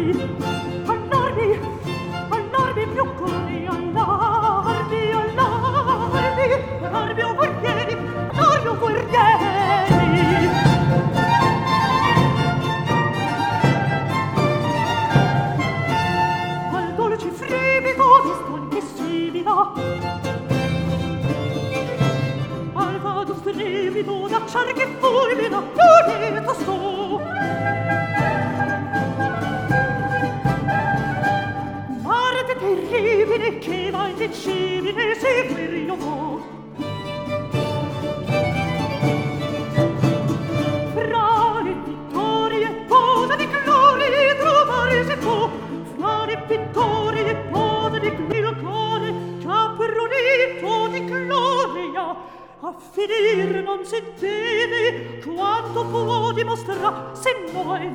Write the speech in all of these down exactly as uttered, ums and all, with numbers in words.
allarmi, allarmi più cori, allarmi, allarmi, allarmi o guerrieri, allarmi o guerrieri. Al dolce fremito di stanche simila, al vado fremito d'acciar che fulmina, unito sto. Marte terribile che va indicibile seguir io vo. Fra le vittorie posa di gloria trovare si può, fra le vittorie posa di gloria caperonito di gloria, a finir non si deve quanto può dimostrare se no è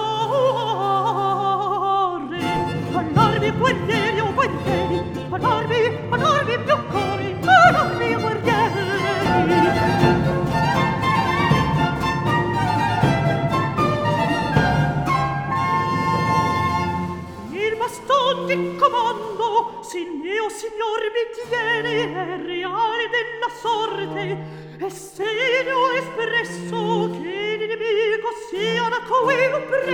valore. Allarmi guerrieri o guerrieri, allarmi, allarmi più cori, allarmi guerrieri. Il baston di comando, sì mio signor mi tiene, è reale della sorte, è segno espresso che l'inimico sia da cui lo pre